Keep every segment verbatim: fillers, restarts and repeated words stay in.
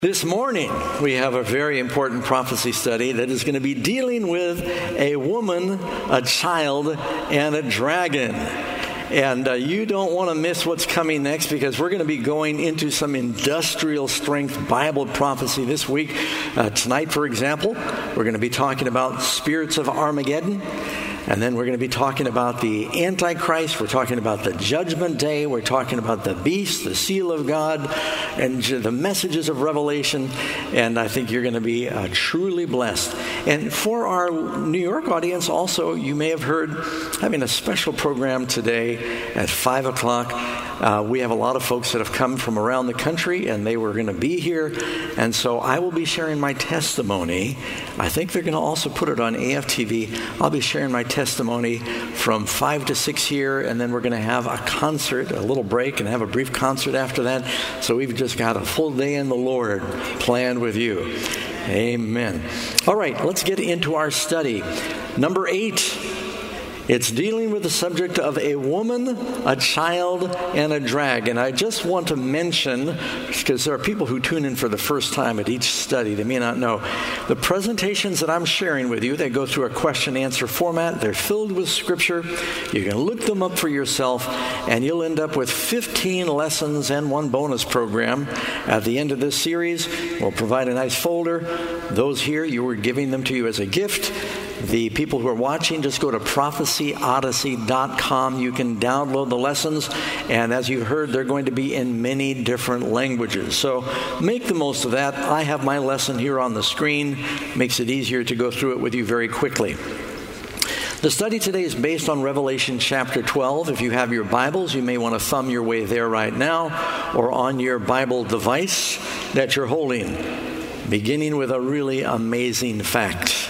This morning, we have a very important prophecy study that is going to be dealing with a woman, a child, and a dragon. And uh, you don't want to miss what's coming next, because we're going to be going into some industrial strength Bible prophecy this week. Uh, tonight, for example, we're going to be talking about spirits of Armageddon. And then we're going to be talking about the Antichrist. We're talking about the Judgment Day. We're talking about the beast, the seal of God, and the messages of Revelation. And I think you're going to be uh, truly blessed. And for our New York audience also, you may have heard having a special program today at five o'clock. Uh, we have a lot of folks that have come from around the country, and they were going to be here. And so I will be sharing my testimony. I think they're going to also put it on A F T V. I'll be sharing my testimony from five to six here, and then we're going to have a concert, a little break, and have a brief concert after that. So we've just got a full day in the Lord planned with you. Amen. All right, let's get into our study. Number eight. It's dealing with the subject of a woman, a child, and a dragon. I just want to mention, because there are people who tune in for the first time at each study, they may not know, the presentations that I'm sharing with you, they go through a question-answer format. They're filled with Scripture. You can look them up for yourself, and you'll end up with fifteen lessons and one bonus program. At the end of this series, we'll provide a nice folder. Those here, you were giving them to you as a gift. The people who are watching, just go to prophecy odyssey dot com. You can download the lessons, and as you heard, they're going to be in many different languages. So make the most of that. I have my lesson here on the screen. Makes it easier to go through it with you very quickly. The study today is based on Revelation chapter twelve. If you have your Bibles, you may want to thumb your way there right now, or on your Bible device that you're holding, beginning with a really amazing fact.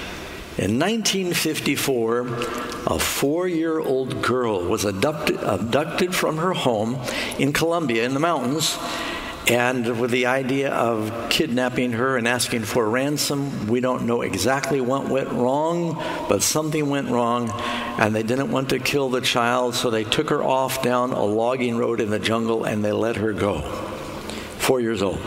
In nineteen fifty-four, a four-year-old girl was abducted, abducted from her home in Colombia in the mountains, and with the idea of kidnapping her and asking for a ransom. We don't know exactly what went wrong, but something went wrong, and they didn't want to kill the child, so they took her off down a logging road in the jungle, and they let her go. Four years old.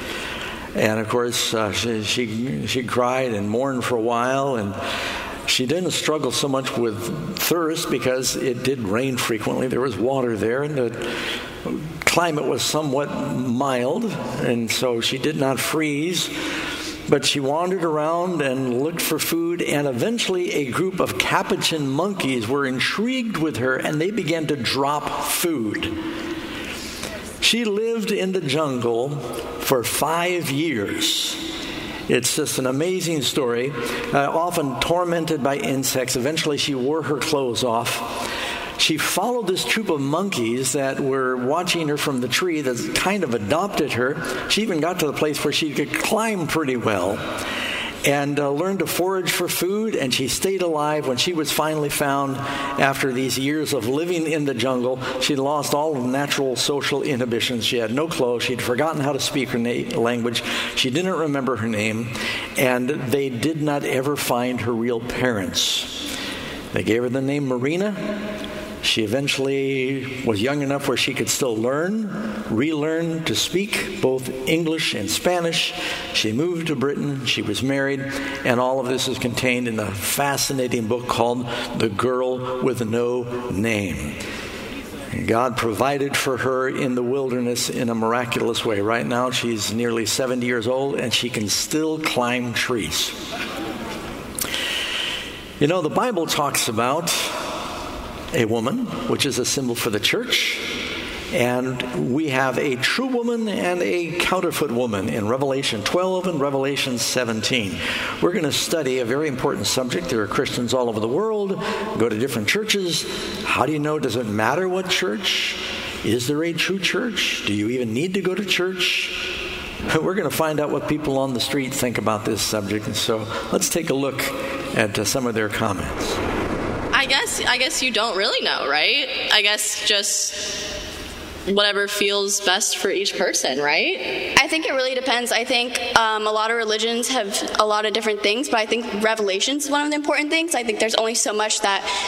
And of course, uh, she, she she cried and mourned for a while, and she didn't struggle so much with thirst because it did rain frequently. There was water there, and the climate was somewhat mild, and so she did not freeze. But she wandered around and looked for food, and eventually a group of capuchin monkeys were intrigued with her, and they began to drop food. She lived in the jungle for five years. It's just an amazing story. Uh, often tormented by insects, eventually she wore her clothes off. She followed this troop of monkeys that were watching her from the tree that kind of adopted her. She even got to the place where she could climb pretty well, and uh, learned to forage for food, and she stayed alive. When she was finally found after these years of living in the jungle, she'd lost all of natural social inhibitions. She had no clothes. She'd forgotten how to speak her na- language. She didn't remember her name, and they did not ever find her real parents. They gave her the name Marina. She eventually was young enough where she could still learn, relearn to speak both English and Spanish. She moved to Britain. She was married. And all of this is contained in a fascinating book called The Girl with No Name. And God provided for her in the wilderness in a miraculous way. Right now, she's nearly seventy years old, and she can still climb trees. You know, the Bible talks about a woman, which is a symbol for the church, and we have a true woman and a counterfeit woman in Revelation twelve and Revelation seventeen. We're going to study a very important subject. There are Christians all over the world, go to different churches. How do you know? Does it matter what church? Is there a true church? Do you even need to go to church? We're going to find out what people on the street think about this subject, and so let's take a look at uh, some of their comments. I guess I guess you don't really know, right? I guess just whatever feels best for each person, right? I think it really depends. I think um, a lot of religions have a lot of different things, but I think Revelation is one of the important things. I think there's only so much that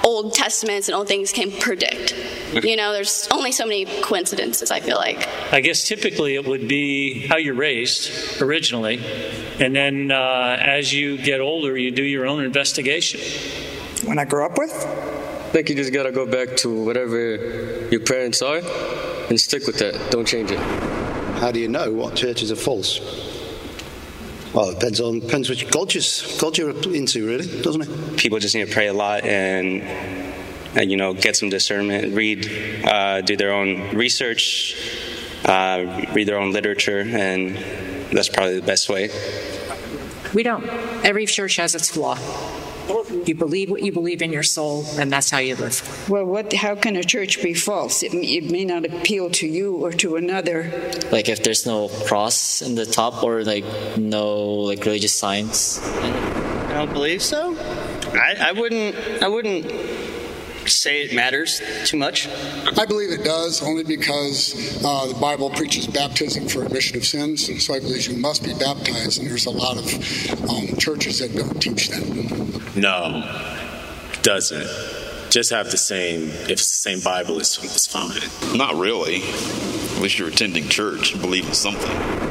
Old Testaments and old things can predict. You know, there's only so many coincidences, I feel like. I guess typically it would be how you're raised originally, and then uh, as you get older, you do your own investigation. When I grew up with? I think you just got to go back to whatever your parents are and stick with that. Don't change it. How do you know what churches are false? Well, it depends on depends which cultures culture you're into, really, doesn't it? People just need to pray a lot and, and you know, get some discernment, read, uh, do their own research, uh, read their own literature, and that's probably the best way. We don't. Every church has its flaw. You believe what you believe in your soul, and that's how you live. Well, what? How can a church be false? It, it may not appeal to you or to another. Like if there's no cross in the top or like no like religious signs. I don't believe so. I, I wouldn't. I wouldn't say it matters too much. I believe it does, only because uh, the Bible preaches baptism for remission of sins, and so I believe you must be baptized, and there's a lot of um, churches that don't teach that. No, it doesn't. Just have the same, if it's the same Bible, it's, it's fine. Not really. At least you're attending church and believe in something.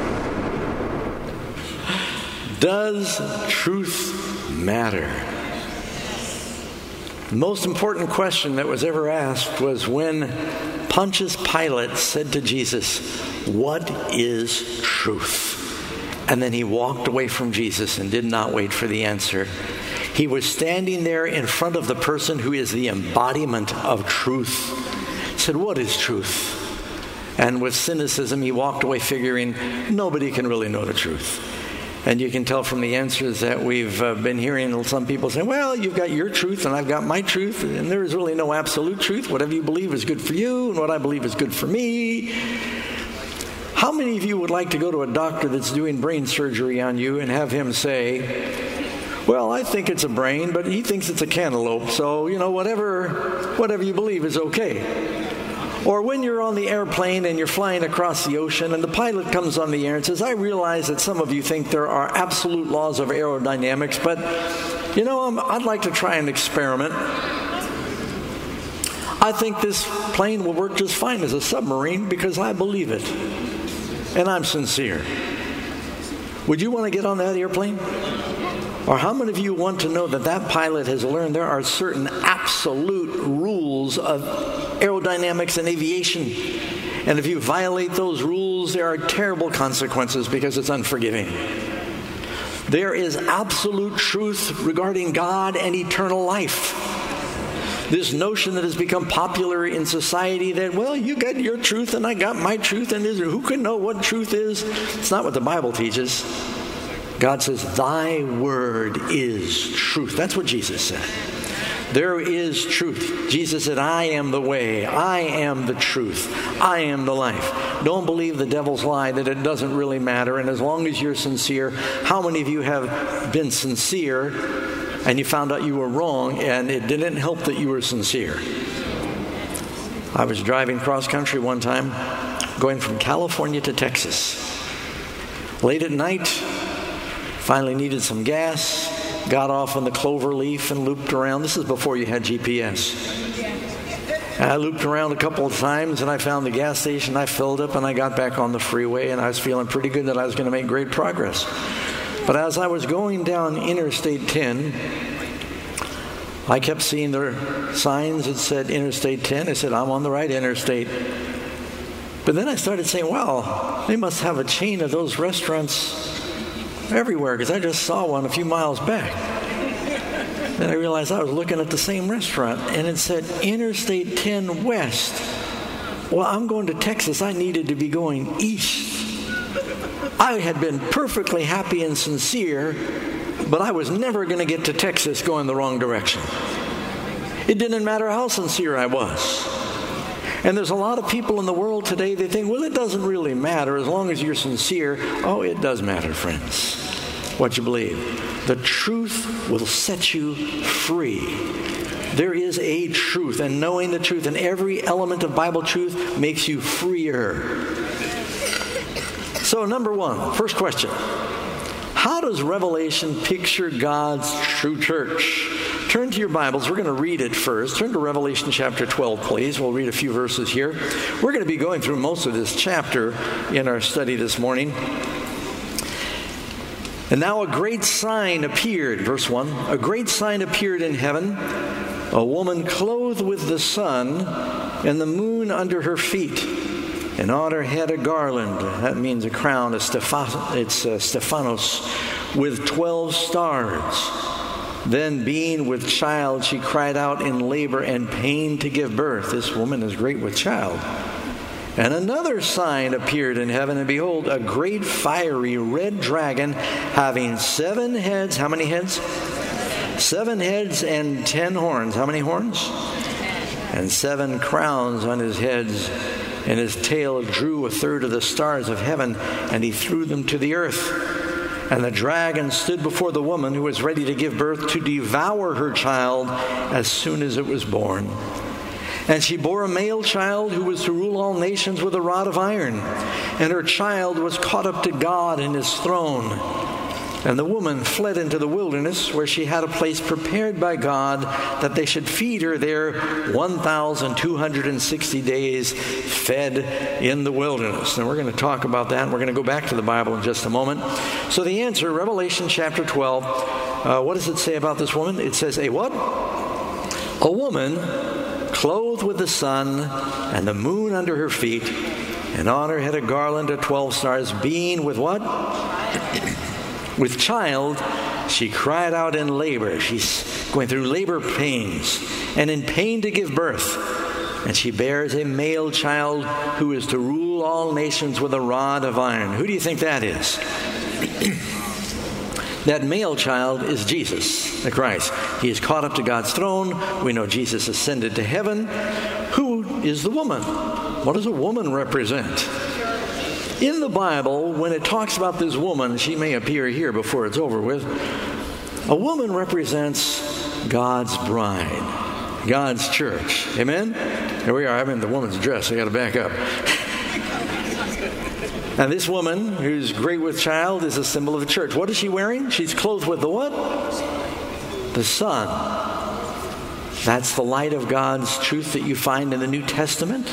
Does truth matter? The most important question that was ever asked was when Pontius Pilate said to Jesus, "What is truth?" And then he walked away from Jesus and did not wait for the answer. He was standing there in front of the person who is the embodiment of truth. He said, "What is truth?" And with cynicism, he walked away figuring nobody can really know the truth. And you can tell from the answers that we've uh, been hearing some people say, well, you've got your truth and I've got my truth, and there is really no absolute truth. Whatever you believe is good for you, and what I believe is good for me. How many of you would like to go to a doctor that's doing brain surgery on you and have him say, well, I think it's a brain, but he thinks it's a cantaloupe, so, you know, whatever, whatever you believe is okay. Or when you're on the airplane and you're flying across the ocean and the pilot comes on the air and says, I realize that some of you think there are absolute laws of aerodynamics, but, you know, I'm, I'd like to try an experiment. I think this plane will work just fine as a submarine because I believe it. And I'm sincere. Would you want to get on that airplane? Or how many of you want to know that that pilot has learned there are certain absolute rules of aerodynamics and aviation, and if you violate those rules, there are terrible consequences because it's unforgiving. There is absolute truth regarding God and eternal life. This notion that has become popular in society that, well, you got your truth and I got my truth, and who can know what truth is? It's not what the Bible teaches. God says, thy word is truth. That's what Jesus said. There is truth. Jesus said, I am the way. I am the truth. I am the life. Don't believe the devil's lie that it doesn't really matter. And as long as you're sincere, how many of you have been sincere and you found out you were wrong and it didn't help that you were sincere? I was driving cross country one time, going from California to Texas. Late at night, finally needed some gas, got off on the Clover Leaf and looped around. This is before you had G P S. And I looped around a couple of times and I found the gas station. I filled up and I got back on the freeway, and I was feeling pretty good that I was going to make great progress. But as I was going down Interstate ten, I kept seeing the signs that said Interstate ten. I said, I'm on the right interstate. But then I started saying, wow, they must have a chain of those restaurants everywhere, because I just saw one a few miles back. Then I realized I was looking at the same restaurant, and it said Interstate ten West. Well, I'm going to Texas. I needed to be going east. I had been perfectly happy and sincere, but I was never going to get to Texas going the wrong direction. It didn't matter how sincere I was. And there's a lot of people in the world today, they think, well, it doesn't really matter as long as you're sincere. Oh, it does matter, friends, what you believe. The truth will set you free. There is a truth, and knowing the truth and every element of Bible truth makes you freer. So, number one, first question. How does Revelation picture God's true church? Turn to your Bibles. We're going to read it first. Turn to Revelation chapter twelve, please. We'll read a few verses here. We're going to be going through most of this chapter in our study this morning. And now a great sign appeared, verse one, a great sign appeared in heaven, a woman clothed with the sun and the moon under her feet, and on her head a garland, that means a crown, a Steph- it's a Stephanos, with twelve stars. Then being with child, she cried out in labor and pain to give birth. This woman is great with child. And another sign appeared in heaven, and behold, a great fiery red dragon having seven heads. How many heads? Seven heads and ten horns. How many horns? And seven crowns on his heads. And his tail drew a third of the stars of heaven, and he threw them to the earth. And the dragon stood before the woman who was ready to give birth to devour her child as soon as it was born. And she bore a male child who was to rule all nations with a rod of iron. And her child was caught up to God in his throne. And the woman fled into the wilderness, where she had a place prepared by God that they should feed her there one thousand two hundred sixty days, fed in the wilderness. And we're going to talk about that, and we're going to go back to the Bible in just a moment. So the answer, Revelation chapter twelve, uh, what does it say about this woman? It says, a what? A woman clothed with the sun and the moon under her feet, and on her head a garland of twelve stars, being with what? With child. She cried out in labor. She's going through labor pains, and in pain to give birth. And she bears a male child who is to rule all nations with a rod of iron. Who do you think that is? That male child is Jesus, the Christ. He is caught up to God's throne. We know Jesus ascended to heaven. Who is the woman? What does a woman represent? In the Bible, when it talks about this woman, she may appear here before it's over with. A woman represents God's bride, God's church. Amen? Here we are. I'm in the woman's dress. I got to back up. Now, this woman, who's great with child, is a symbol of the church. What is she wearing? She's clothed with the what? The sun. That's the light of God's truth that you find in the New Testament.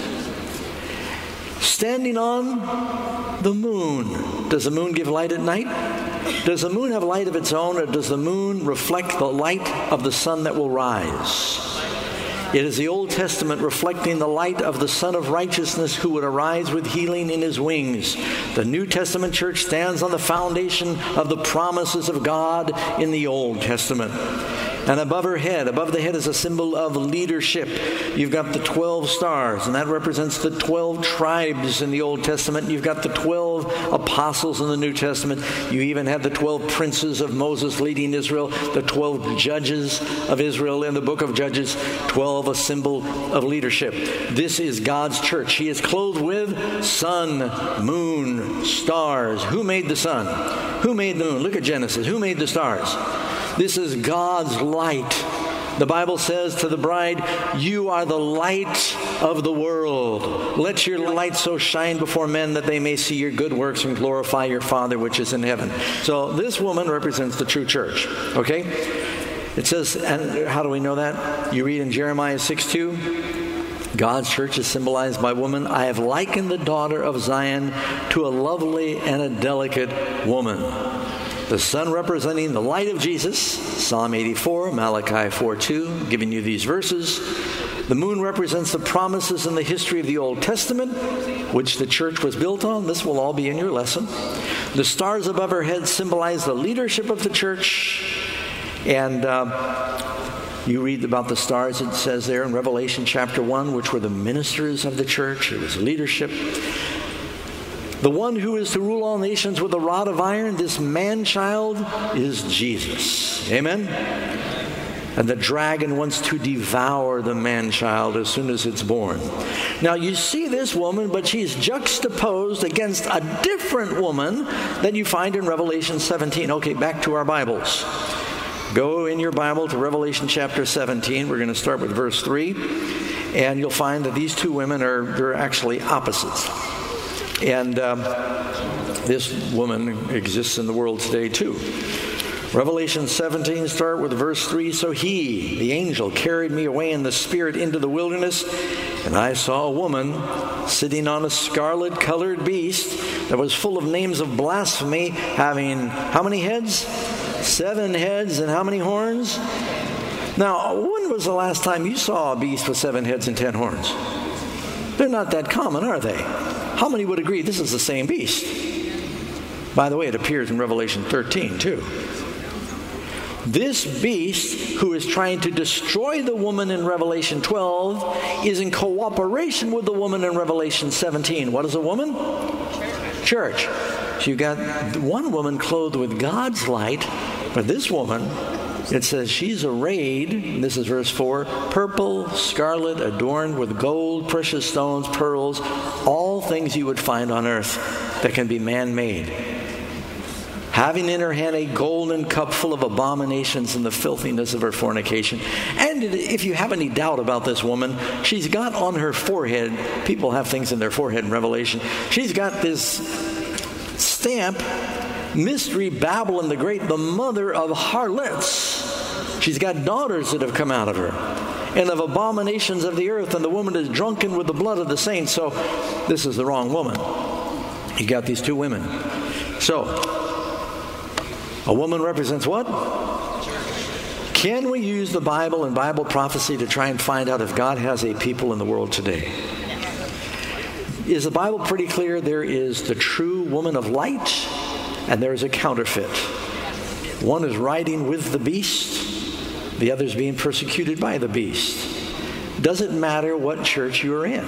Standing on the moon. Does the moon give light at night? Does the moon have light of its own, or does the moon reflect the light of the sun that will rise? It is the Old Testament reflecting the light of the Son of Righteousness who would arise with healing in his wings. The New Testament church stands on the foundation of the promises of God in the Old Testament. And above her head, above the head is a symbol of leadership. You've got the twelve stars, and that represents the twelve tribes in the Old Testament. You've got the twelve apostles in the New Testament. You even have the twelve princes of Moses leading Israel, the twelve judges of Israel in the book of Judges, twelve, a symbol of leadership. This is God's church. She is clothed with sun, moon, stars. Who made the sun? Who made the moon? Look at Genesis. Who made the stars? This is God's light. The Bible says to the bride, you are the light of the world. Let your light so shine before men that they may see your good works and glorify your Father which is in heaven. So this woman represents the true church. Okay? It says, and how do we know that? You read in Jeremiah six two, God's church is symbolized by woman. I have likened the daughter of Zion to a lovely and a delicate woman. The sun representing the light of Jesus, Psalm eighty-four, Malachi four two, giving you these verses. The moon represents the promises in the history of the Old Testament, which the church was built on. This will all be in your lesson. The stars above her head symbolize the leadership of the church. And uh, you read about the stars, it says there in Revelation chapter one, which were the ministers of the church. It was leadership. The one who is to rule all nations with a rod of iron, this man-child, is Jesus. Amen? And the dragon wants to devour the man-child as soon as it's born. Now, you see this woman, but she's juxtaposed against a different woman that you find in Revelation seventeen. Okay, back to our Bibles. Go in your Bible to Revelation chapter seventeen. We're going to start with verse three. And you'll find that these two women are they're actually opposites. And um, this woman exists in the world today too. Revelation seventeen, start with verse three. So he, the angel, carried me away in the spirit into the wilderness, and I saw a woman sitting on a scarlet-colored beast that was full of names of blasphemy, having how many heads? Seven heads, and how many horns? Now, when was the last time you saw a beast with seven heads and ten horns? They're not that common, are they? How many would agree this is the same beast? By the way, it appears in Revelation thirteen, too. This beast, who is trying to destroy the woman in Revelation twelve, is in cooperation with the woman in Revelation seventeen. What is a woman? Church. So you've got one woman clothed with God's light, but this woman, it says she's arrayed, and this is verse four, purple, scarlet, adorned with gold, precious stones, pearls, all things you would find on earth that can be man-made. Having in her hand a golden cup full of abominations and the filthiness of her fornication. And if you have any doubt about this woman, she's got on her forehead, people have things in their forehead in Revelation, she's got this stamp, Mystery Babylon the Great, the mother of harlots. She's got daughters that have come out of her, and of abominations of the earth, and the woman is drunken with the blood of the saints. So this is the wrong woman. You got these two women. So a woman represents what? Can we use the Bible and Bible prophecy to try and find out if God has a people in the world today? Is the Bible pretty clear? There is the true woman of light, and there is a counterfeit. One is riding with the beast, the other is being persecuted by the beast. Doesn't matter what church you're in.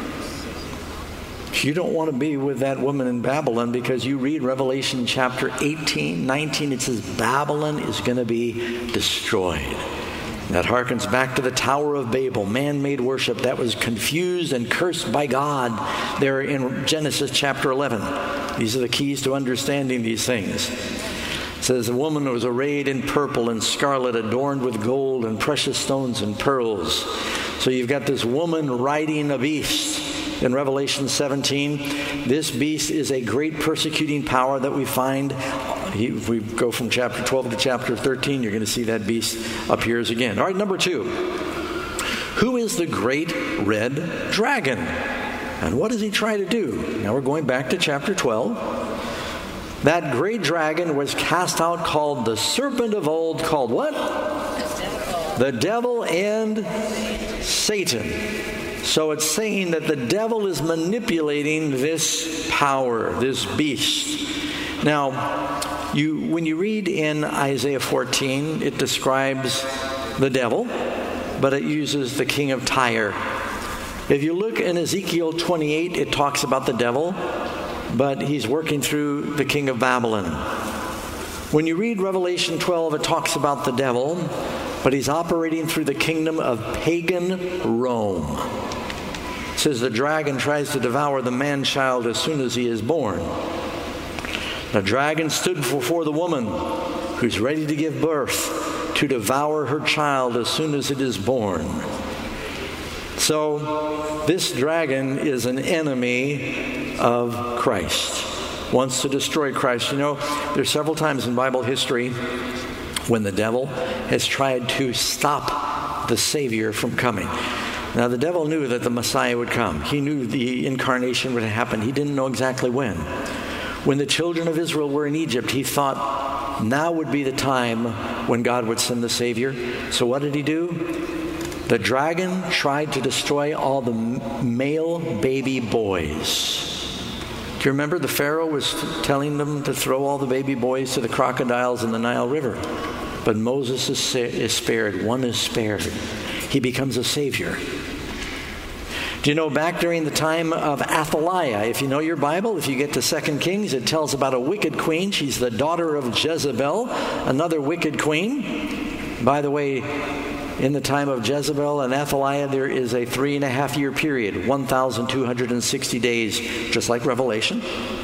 You don't want to be with that woman in Babylon, because you read Revelation chapter eighteen, nineteen, it says Babylon is going to be destroyed. That harkens back to the Tower of Babel, man-made worship that was confused and cursed by God there in Genesis chapter eleven. These are the keys to understanding these things. It says the woman was arrayed in purple and scarlet, adorned with gold and precious stones and pearls. So you've got this woman riding a beast. In Revelation seventeen, this beast is a great persecuting power that we find. If we go from chapter twelve to chapter thirteen, you're going to see that beast appears again. All right, number two. Who is the great red dragon? And what does he try to do? Now we're going back to chapter twelve. That great dragon was cast out, called the serpent of old, called what? The devil and Satan. So it's saying that the devil is manipulating this power, this beast. Now, you, when you read in Isaiah fourteen, it describes the devil, but it uses the king of Tyre. If you look in Ezekiel twenty-eight, it talks about the devil, but he's working through the king of Babylon. When you read Revelation twelve, it talks about the devil, but he's operating through the kingdom of pagan Rome. It says the dragon tries to devour the man-child as soon as he is born. The dragon stood before the woman who's ready to give birth to devour her child as soon as it is born. So this dragon is an enemy of Christ, wants to destroy Christ. You know, there's several times in Bible history when the devil has tried to stop the Savior from coming. Now, the devil knew that the Messiah would come. He knew the incarnation would happen. He didn't know exactly when. When the children of Israel were in Egypt, he thought now would be the time when God would send the Savior. So what did he do? The dragon tried to destroy all the male baby boys. Do you remember the Pharaoh was telling them to throw all the baby boys to the crocodiles in the Nile River? But Moses is, is spared. One is spared. He becomes a savior. Do you know, back during the time of Athaliah, if you know your Bible, if you get to Second Kings, it tells about a wicked queen. She's the daughter of Jezebel, another wicked queen. By the way, in the time of Jezebel and Athaliah, there is a three and a half year period, one thousand two hundred sixty days, just like Revelation.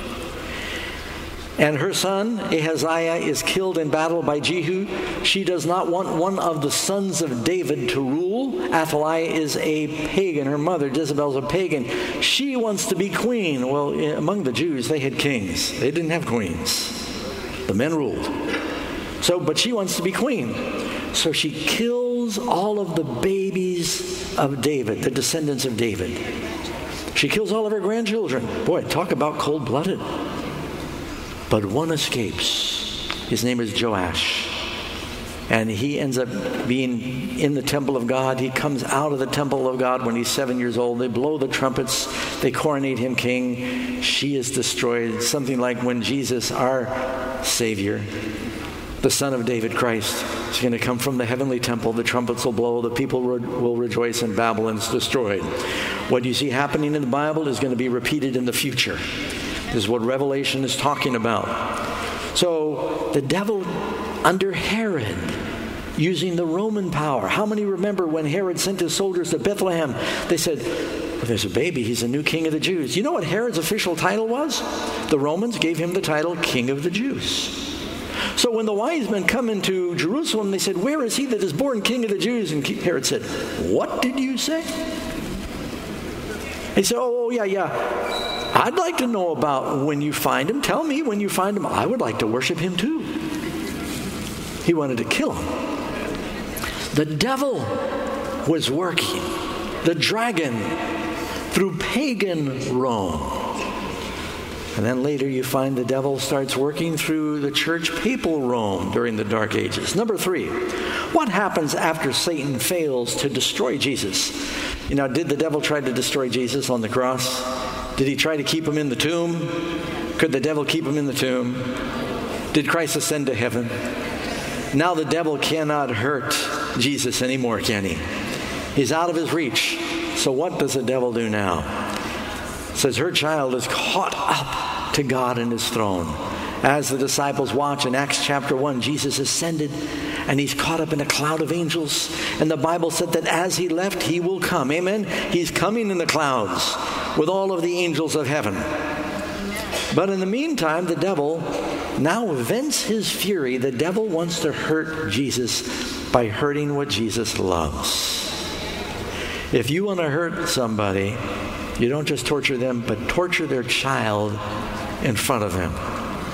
And her son, Ahaziah, is killed in battle by Jehu. She does not want one of the sons of David to rule. Athaliah is a pagan. Her mother, Jezebel, is a pagan. She wants to be queen. Well, among the Jews, they had kings. They didn't have queens. The men ruled. So, but she wants to be queen. So she kills all of the babies of David, the descendants of David. She kills all of her grandchildren. Boy, talk about cold-blooded. But one escapes. His name is Joash. And he ends up being in the temple of God. He comes out of the temple of God when he's seven years old. They blow the trumpets. They coronate him king. She is destroyed. Something like when Jesus, our Savior, the Son of David, Christ, is going to come from the heavenly temple. The trumpets will blow. The people will rejoice, and Babylon's destroyed. What you see happening in the Bible is going to be repeated in the future. This is what Revelation is talking about. So the devil under Herod, using the Roman power. How many remember when Herod sent his soldiers to Bethlehem? They said, well, there's a baby. He's the new king of the Jews. You know what Herod's official title was? The Romans gave him the title King of the Jews. So when the wise men come into Jerusalem, they said, where is he that is born King of the Jews? And Herod said, what did you say? He said, oh, oh, yeah, yeah. I'd like to know about when you find him. Tell me when you find him. I would like to worship him too. He wanted to kill him. The devil was working. The dragon through pagan Rome. And then later you find the devil starts working through the church papal Rome during the Dark Ages. Number three, what happens after Satan fails to destroy Jesus? You know, did the devil try to destroy Jesus on the cross? Did he try to keep him in the tomb? Could the devil keep him in the tomb? Did Christ ascend to heaven? Now the devil cannot hurt Jesus anymore, can he? He's out of his reach. So what does the devil do now? It says her child is caught up to God and his throne. As the disciples watch in Acts chapter one, Jesus ascended and he's caught up in a cloud of angels. And the Bible said that as he left, he will come. Amen? He's coming in the clouds with all of the angels of heaven. But in the meantime, the devil now vents his fury. The devil wants to hurt Jesus by hurting what Jesus loves. If you want to hurt somebody, you don't just torture them, but torture their child in front of them.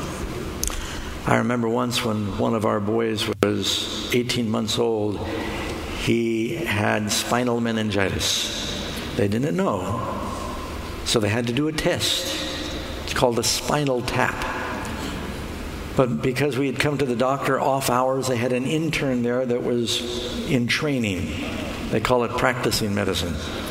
I remember once when one of our boys was eighteen months old, he had spinal meningitis. They didn't know, so they had to do a test. It's called a spinal tap. But because we had come to the doctor off hours, they had an intern there that was in training. They call it practicing medicine.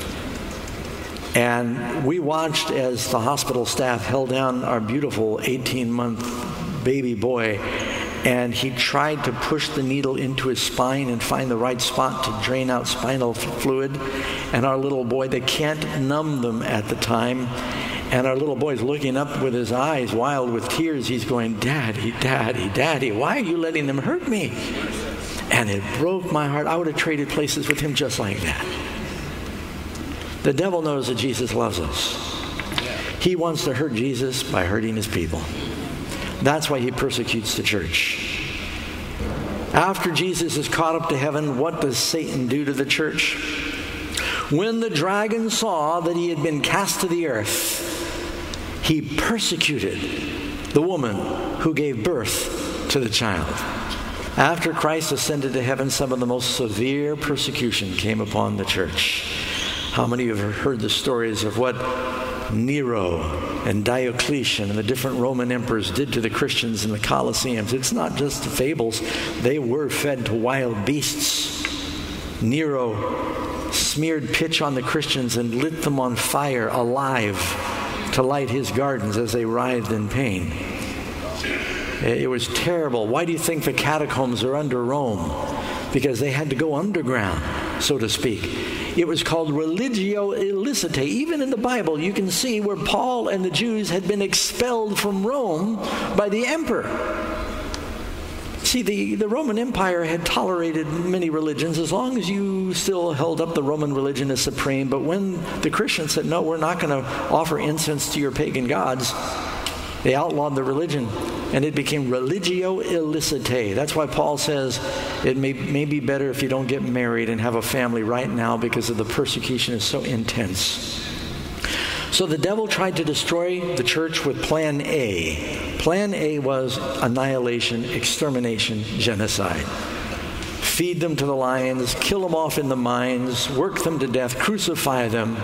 And we watched as the hospital staff held down our beautiful eighteen-month baby boy, and he tried to push the needle into his spine and find the right spot to drain out spinal fluid. And our little boy, they can't numb them at the time. And our little boy's looking up with his eyes wild with tears. He's going, Daddy, Daddy, Daddy, why are you letting them hurt me? And it broke my heart. I would have traded places with him just like that. The devil knows that Jesus loves us. He wants to hurt Jesus by hurting his people. That's why he persecutes the church. After Jesus is caught up to heaven, what does Satan do to the church? When the dragon saw that he had been cast to the earth, he persecuted the woman who gave birth to the child. After Christ ascended to heaven, some of the most severe persecution came upon the church. How many of you have heard the stories of what Nero and Diocletian and the different Roman emperors did to the Christians in the Colosseums? It's not just fables. They were fed to wild beasts. Nero smeared pitch on the Christians and lit them on fire alive to light his gardens as they writhed in pain. It was terrible. Why do you think the catacombs are under Rome? Because they had to go underground, so to speak. It was called religio illicitae. Even in the Bible, you can see where Paul and the Jews had been expelled from Rome by the emperor. See, the, the Roman Empire had tolerated many religions as long as you still held up the Roman religion as supreme. But when the Christians said, no, we're not going to offer incense to your pagan gods, they outlawed the religion, and it became religio illicitae. That's why Paul says it may, may be better if you don't get married and have a family right now because of the persecution is so intense. So the devil tried to destroy the church with Plan A. Plan A was annihilation, extermination, genocide. Feed them to the lions, kill them off in the mines, work them to death, crucify them.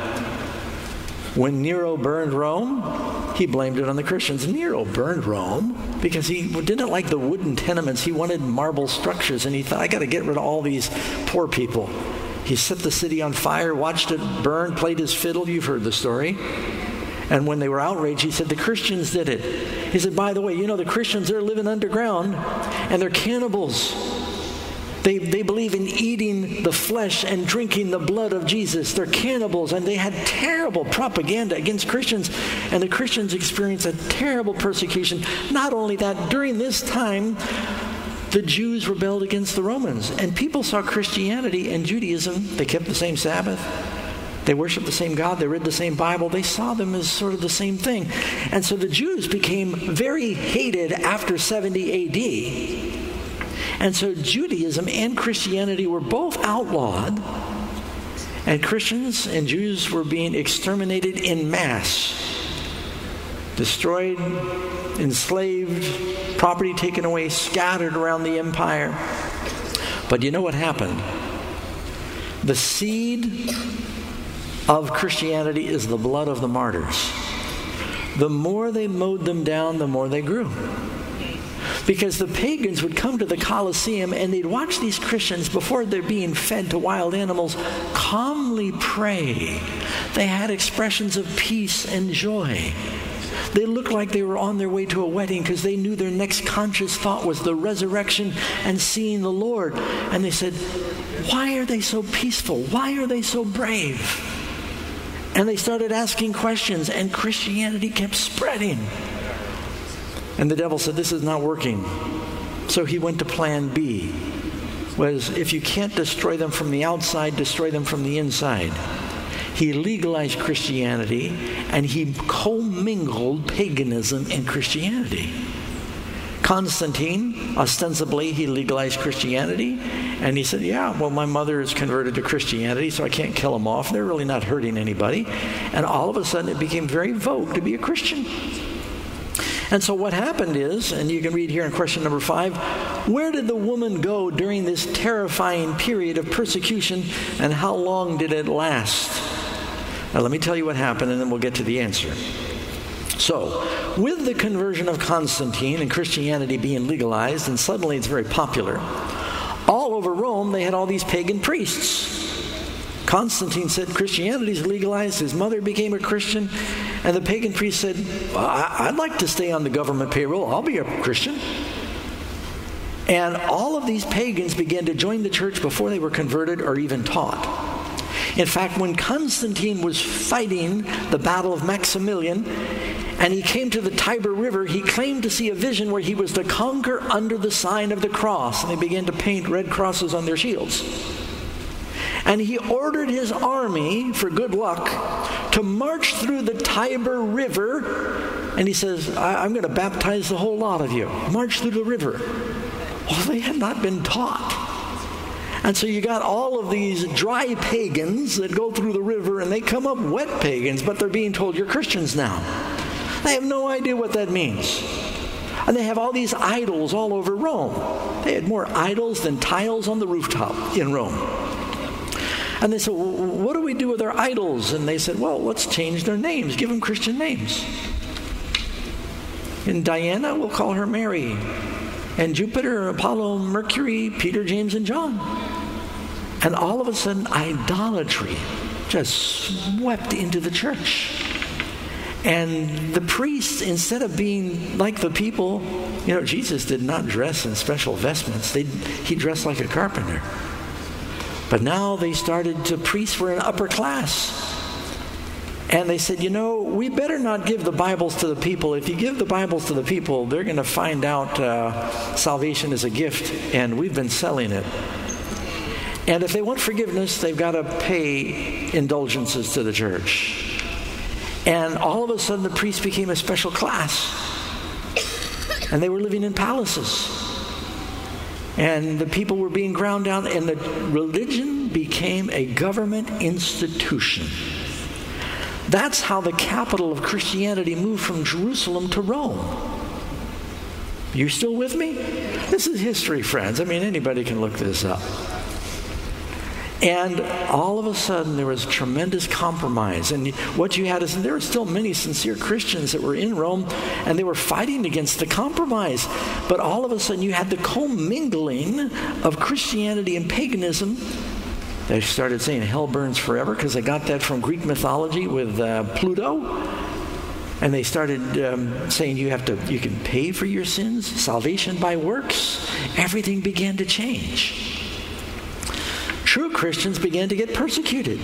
When Nero burned Rome, he blamed it on the Christians. Nero burned Rome because he didn't like the wooden tenements. He wanted marble structures, and he thought, I got to get rid of all these poor people. He set the city on fire, watched it burn, played his fiddle. You've heard the story. And when they were outraged, he said, the Christians did it. He said, by the way, you know, the Christians, they're living underground, and they're cannibals. They, they believe in eating the flesh and drinking the blood of Jesus. They're cannibals, and they had terrible propaganda against Christians, and the Christians experienced a terrible persecution. Not only that, during this time, the Jews rebelled against the Romans, and people saw Christianity and Judaism. They kept the same Sabbath. They worshiped the same God. They read the same Bible. They saw them as sort of the same thing. And so the Jews became very hated after seventy A D, and so Judaism and Christianity were both outlawed, and Christians and Jews were being exterminated en masse, destroyed, enslaved, property taken away, scattered around the empire. But you know what happened? The seed of Christianity is the blood of the martyrs. The more they mowed them down, the more they grew. Because the pagans would come to the Colosseum and they'd watch these Christians before they're being fed to wild animals calmly pray. They had expressions of peace and joy. They looked like they were on their way to a wedding because they knew their next conscious thought was the resurrection and seeing the Lord. And they said, why are they so peaceful? Why are they so brave? And they started asking questions, and Christianity kept spreading. And the devil said, this is not working. So he went to plan B, was if you can't destroy them from the outside, destroy them from the inside. He legalized Christianity, and he commingled paganism and Christianity. Constantine, ostensibly, he legalized Christianity, and he said, yeah, well, my mother is converted to Christianity, so I can't kill them off. They're really not hurting anybody. And all of a sudden, it became very vogue to be a Christian. And so what happened is, and you can read here in question number five, where did the woman go during this terrifying period of persecution, and how long did it last? Now let me tell you what happened, and then we'll get to the answer. So, with the conversion of Constantine and Christianity being legalized, and suddenly it's very popular, all over Rome they had all these pagan priests. Constantine said Christianity is legalized. His mother became a Christian. And the pagan priest said, well, I'd like to stay on the government payroll. I'll be a Christian. And all of these pagans began to join the church before they were converted or even taught. In fact, when Constantine was fighting the Battle of Maximilian, and he came to the Tiber River, he claimed to see a vision where he was to conquer under the sign of the cross. And they began to paint red crosses on their shields. And he ordered his army, for good luck, to march through the Tiber River. And he says, I- I'm going to baptize the whole lot of you. March through the river. Well, they had not been taught. And so you got all of these dry pagans that go through the river, and they come up wet pagans, but they're being told, you're Christians now. They have no idea what that means. And they have all these idols all over Rome. They had more idols than tiles on the rooftop in Rome. And they said, well, what do we do with our idols? And they said, well, let's change their names. Give them Christian names. And Diana, we'll call her Mary. And Jupiter, Apollo, Mercury, Peter, James, and John. And all of a sudden, idolatry just swept into the church. And the priests, instead of being like the people, you know, Jesus did not dress in special vestments. They, he dressed like a carpenter. But now they started to, priests were in upper class. And they said, you know, we better not give the Bibles to the people. If you give the Bibles to the people, they're going to find out uh, salvation is a gift, and we've been selling it. And if they want forgiveness, they've got to pay indulgences to the church. And all of a sudden, the priests became a special class. And they were living in palaces. And the people were being ground down, and the religion became a government institution. That's how the capital of Christianity moved from Jerusalem to Rome. You still with me? This is history, friends. I mean, anybody can look this up. And all of a sudden, there was tremendous compromise. And what you had is there were still many sincere Christians that were in Rome, and they were fighting against the compromise. But all of a sudden, you had the commingling of Christianity and paganism. They started saying hell burns forever because they got that from Greek mythology with uh, Pluto. And they started um, saying you have to, you can pay for your sins, salvation by works. Everything began to change. True Christians began to get persecuted.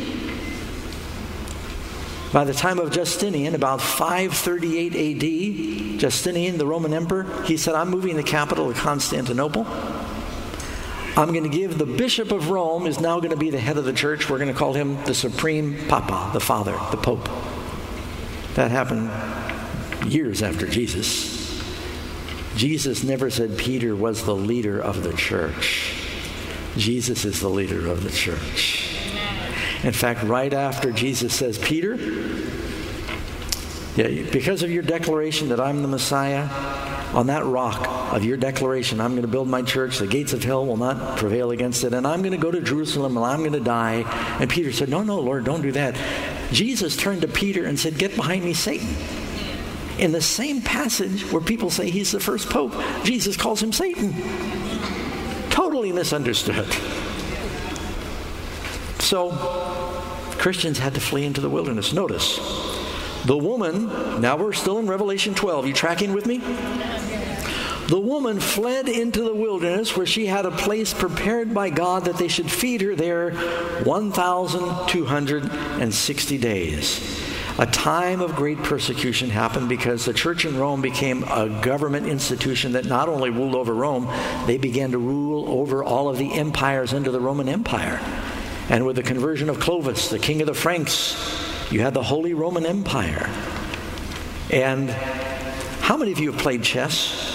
By the time of Justinian, about five thirty-eight A D, Justinian, the Roman emperor, he said, I'm moving the capital to Constantinople. I'm going to give the Bishop of Rome is now going to be the head of the church. We're going to call him the Supreme Papa, the Father, the Pope. That happened years after Jesus. Jesus never said Peter was the leader of the church. Jesus is the leader of the church. In fact, right after Jesus says, Peter, yeah, because of your declaration that I'm the Messiah, on that rock of your declaration, I'm going to build my church. The gates of hell will not prevail against it. And I'm going to go to Jerusalem and I'm going to die. And Peter said, no, no, Lord, don't do that. Jesus turned to Peter and said, get behind me, Satan. In the same passage where people say he's the first pope, Jesus calls him Satan. Totally misunderstood. So Christians had to flee into the wilderness. Notice, the woman, now we're still in Revelation twelve. You tracking with me? The woman fled into the wilderness where she had a place prepared by God that they should feed her there one thousand two hundred sixty days. A time of great persecution happened because the church in Rome became a government institution that not only ruled over Rome, they began to rule over all of the empires under the Roman Empire. And with the conversion of Clovis, the king of the Franks, you had the Holy Roman Empire. And how many of you have played chess?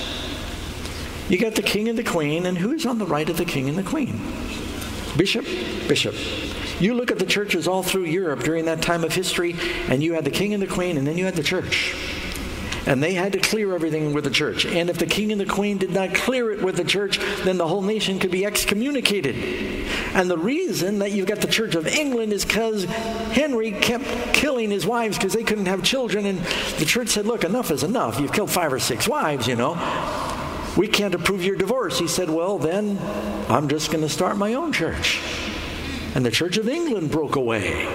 You got the king and the queen, and who's on the right of the king and the queen? Bishop, bishop. You look at the churches all through Europe during that time of history, and you had the king and the queen, and then you had the church. And they had to clear everything with the church. And if the king and the queen did not clear it with the church, then the whole nation could be excommunicated. And the reason that you've got the Church of England is because Henry kept killing his wives because they couldn't have children. And the church said, look, enough is enough. You've killed five or six wives, you know. We can't approve your divorce. He said, well, then I'm just going to start my own church. And the Church of England broke away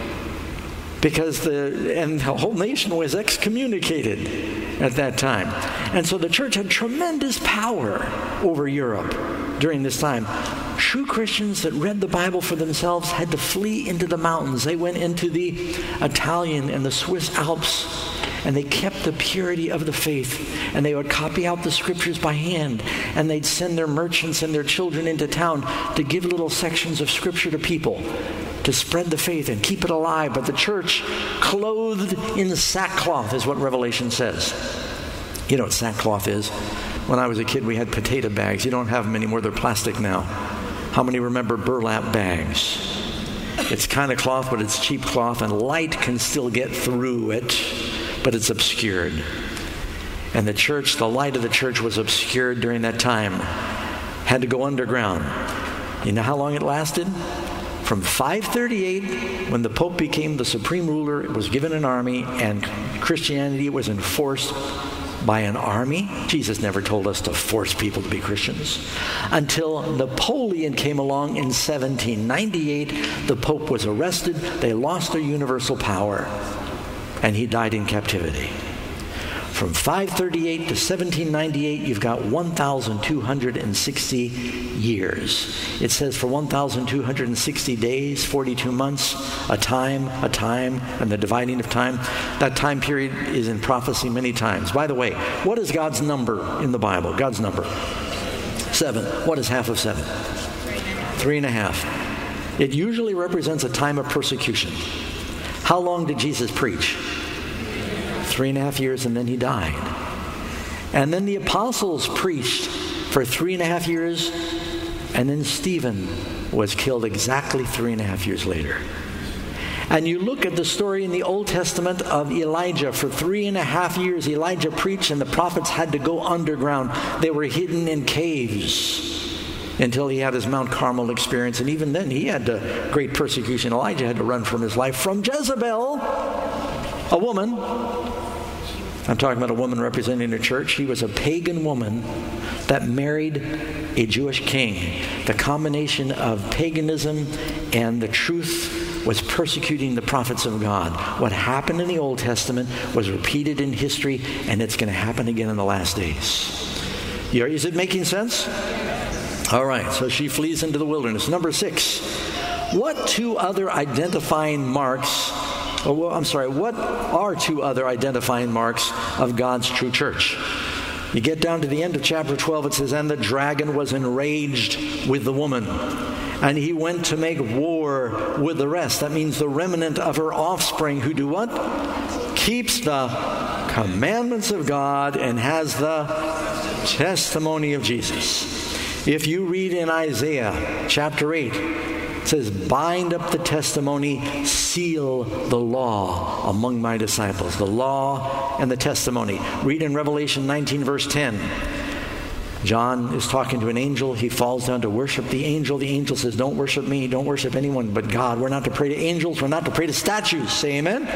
because the and the whole nation was excommunicated at that time. And so the church had tremendous power over Europe during this time. True Christians that read the Bible for themselves had to flee into the mountains. They went into the Italian and the Swiss Alps, and they kept the purity of the faith. And they would copy out the scriptures by hand, and they'd send their merchants and their children into town to give little sections of scripture to people to spread the faith and keep it alive. But the church, clothed in sackcloth, is what Revelation says. You know what sackcloth is? When I was a kid, we had potato bags. You don't have them anymore. They're plastic now. How many remember burlap bags? It's kind of cloth, but it's cheap cloth, and light can still get through it, but it's obscured. And the church, the light of the church was obscured during that time. Had to go underground. You know how long it lasted? From five thirty-eight, when the Pope became the supreme ruler, it was given an army, and Christianity was enforced by an army. Jesus never told us to force people to be Christians. Until Napoleon came along in seventeen ninety-eight, the Pope was arrested, they lost their universal power, and he died in captivity. From five thirty-eight to seventeen ninety-eight, you've got one thousand two hundred sixty years. It says for one thousand two hundred sixty days, forty-two months, a time, a time, and the dividing of time. That time period is in prophecy many times. By the way, what is God's number in the Bible? God's number? Seven. What is half of seven? Three and a half. It usually represents a time of persecution. How long did Jesus preach? Three and a half years, and then he died. And then the apostles preached for three and a half years, and then Stephen was killed exactly three and a half years later. And you look at the story in the Old Testament of Elijah. For three and a half years, Elijah preached, and the prophets had to go underground. They were hidden in caves until he had his Mount Carmel experience. And even then, he had uh, great persecution. Elijah had to run from his life from Jezebel, a woman. I'm talking about a woman representing the church. She was a pagan woman that married a Jewish king. The combination of paganism and the truth was persecuting the prophets of God. What happened in the Old Testament was repeated in history, and it's going to happen again in the last days. Is it making sense? All right, so she flees into the wilderness. Number six, what two other identifying marks, oh, well, I'm sorry, what are two other identifying marks of God's true church? You get down to the end of chapter twelve, it says, and the dragon was enraged with the woman, and he went to make war with the rest. That means the remnant of her offspring who do what? Keeps the commandments of God and has the testimony of Jesus. If you read in Isaiah chapter eight, it says, bind up the testimony, seal the law among my disciples. The law and the testimony. Read in Revelation nineteen, verse ten. John is talking to an angel. He falls down to worship the angel. The angel says, don't worship me. Don't worship anyone but God. We're not to pray to angels. We're not to pray to statues. Say amen.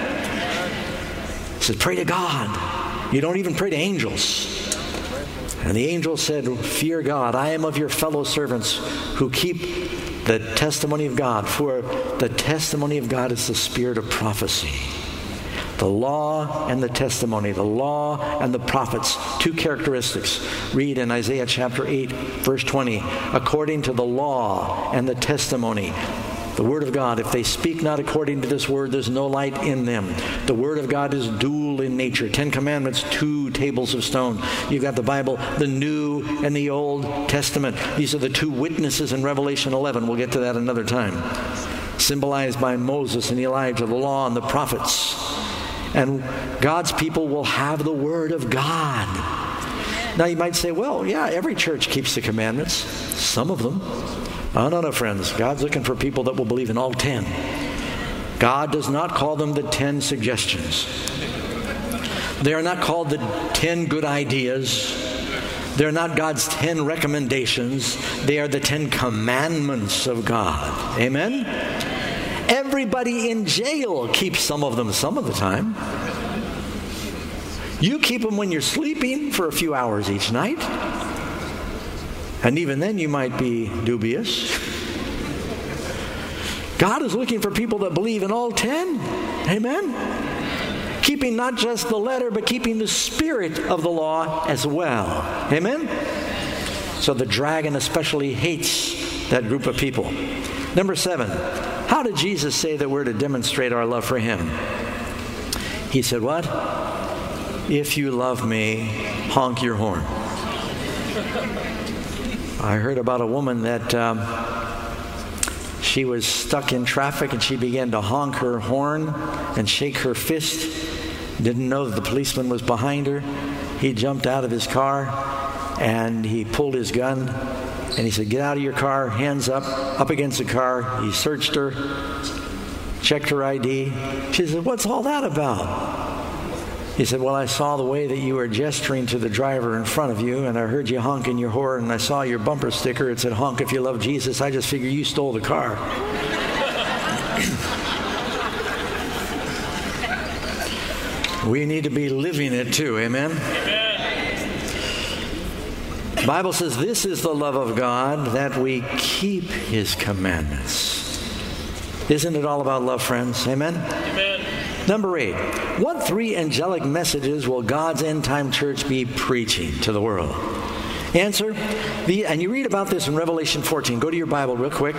He says, pray to God. You don't even pray to angels. And the angel said, fear God. I am of your fellow servants who keep the testimony of God. For the testimony of God is the spirit of prophecy. The law and the testimony, the law and the prophets, two characteristics. Read in Isaiah chapter eight, verse twenty. According to the law and the testimony, the word of God, if they speak not according to this word, there's no light in them. The word of God is dual in nature. Ten Commandments, two tables of stone. You've got the Bible, the New and the Old Testament. These are the two witnesses in Revelation eleven. We'll get to that another time. Symbolized by Moses and Elijah, the law and the prophets. And God's people will have the Word of God. Now you might say, well, yeah, every church keeps the commandments. Some of them. Oh, no, no, friends. God's looking for people that will believe in all ten. God does not call them the ten suggestions. They are not called the ten good ideas. They're not God's ten recommendations. They are the ten commandments of God. Amen? Everybody in jail keeps some of them some of the time. You keep them when you're sleeping for a few hours each night. And even then you might be dubious. God is looking for people that believe in all ten. Amen? Keeping not just the letter, but keeping the spirit of the law as well. Amen? So the dragon especially hates that group of people. Number seven. How did Jesus say that we're to demonstrate our love for him? He said, what? If you love me, honk your horn. I heard about a woman that um, she was stuck in traffic and she began to honk her horn and shake her fist. Didn't know that the policeman was behind her. He jumped out of his car and he pulled his gun. And he said, get out of your car, hands up, up against the car. He searched her, checked her I D. She said, what's all that about? He said, well, I saw the way that you were gesturing to the driver in front of you, and I heard you honking your horn, and I saw your bumper sticker. It said, honk if you love Jesus. I just figured you stole the car. We need to be living it too, amen? Amen. The Bible says this is the love of God, that we keep his commandments. Isn't it all about love, friends? Amen? Amen. Number eight, what three angelic messages will God's end-time church be preaching to the world? Answer, the, and you read about this in Revelation fourteen. Go to your Bible real quick.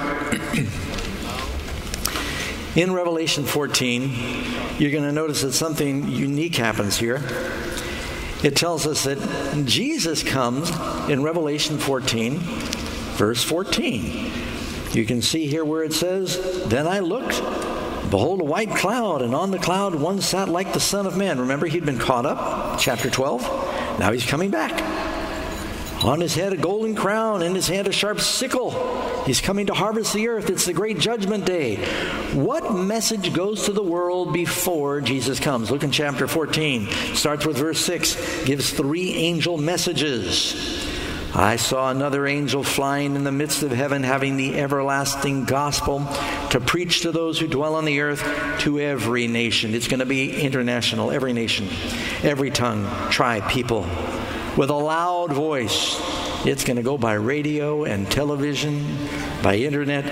In Revelation fourteen, you're going to notice that something unique happens here. It tells us that Jesus comes in Revelation fourteen, verse fourteen. You can see here where it says, then I looked, behold a white cloud, and on the cloud one sat like the Son of Man. Remember, he'd been caught up, chapter twelve. Now he's coming back. On his head a golden crown, in his hand a sharp sickle. He's coming to harvest the earth. It's the great judgment day. What message goes to the world before Jesus comes? Look in chapter fourteen. Starts with verse six. Gives three angel messages. I saw another angel flying in the midst of heaven, having the everlasting gospel to preach to those who dwell on the earth, to every nation. It's going to be international, every nation, every tongue, tribe, people. With a loud voice. It's going to go by radio and television, by internet.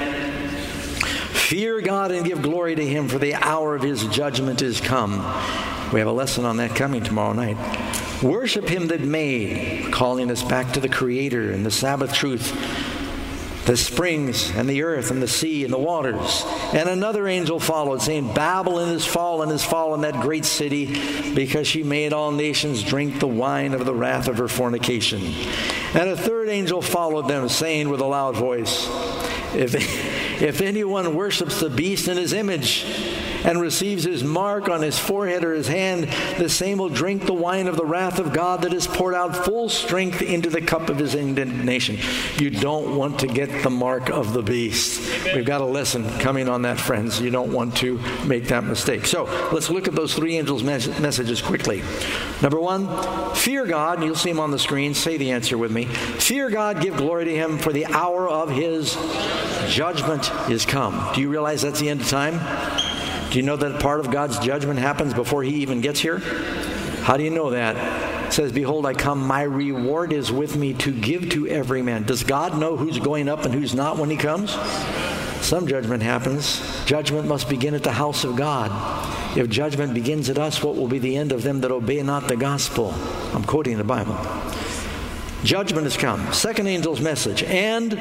Fear God and give glory to Him, for the hour of His judgment is come. We have a lesson on that coming tomorrow night. Worship Him that made, calling us back to the Creator and the Sabbath truth, the springs and the earth and the sea and the waters. And another angel followed, saying, Babylon is fallen, is fallen, that great city, because she made all nations drink the wine of the wrath of her fornication. And a third angel followed them, saying with a loud voice, If, if anyone worships the beast in his image, and receives his mark on his forehead or his hand, the same will drink the wine of the wrath of God that is poured out full strength into the cup of his indignation. You don't want to get the mark of the beast. Amen. We've got a lesson coming on that, friends. You don't want to make that mistake. So let's look at those three angels' mes- messages quickly. Number one, fear God. You'll see them on the screen. Say the answer with me. Fear God, give glory to Him, for the hour of His judgment is come. Do you realize that's the end of time? Do you know that part of God's judgment happens before He even gets here? How do you know that? It says, Behold, I come, my reward is with me to give to every man. Does God know who's going up and who's not when He comes? Some judgment happens. Judgment must begin at the house of God. If judgment begins at us, what will be the end of them that obey not the gospel? I'm quoting the Bible. Judgment has come. Second angel's message. And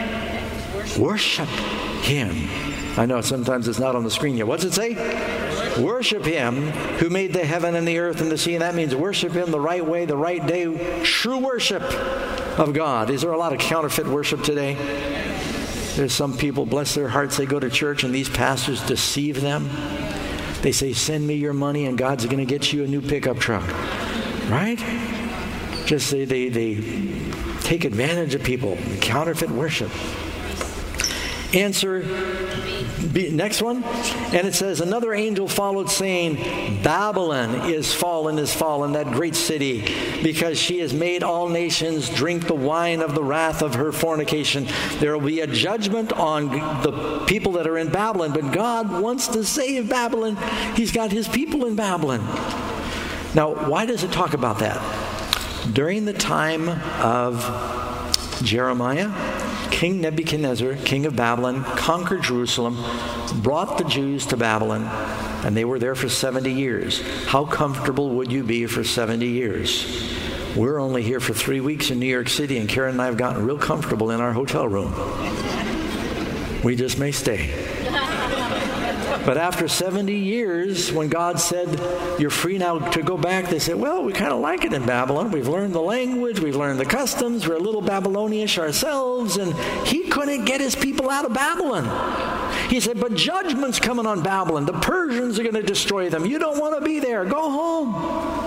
worship Him. I know sometimes it's not on the screen yet. What's it say? Worship Him who made the heaven and the earth and the sea. And that means worship Him the right way, the right day. True worship of God. Is there a lot of counterfeit worship today? There's some people, bless their hearts, they go to church and these pastors deceive them. They say, send me your money and God's going to get you a new pickup truck. Right? Just they, they, they take advantage of people. Counterfeit worship. Answer, B, next one. And it says, another angel followed, saying, Babylon is fallen, is fallen, that great city, because she has made all nations drink the wine of the wrath of her fornication. There will be a judgment on the people that are in Babylon, but God wants to save Babylon. He's got His people in Babylon. Now, why does it talk about that? During the time of Jeremiah, King Nebuchadnezzar, king of Babylon, conquered Jerusalem, brought the Jews to Babylon, and they were there for seventy years. How comfortable would you be for seventy years? We're only here for three weeks in New York City, and Karen and I have gotten real comfortable in our hotel room. We just may stay. But after seventy years, when God said, you're free now to go back, they said, well, we kind of like it in Babylon. We've learned the language, we've learned the customs, we're a little Babylonish ourselves, and He couldn't get His people out of Babylon. He said, but judgment's coming on Babylon. The Persians are going to destroy them. You don't want to be there. Go home.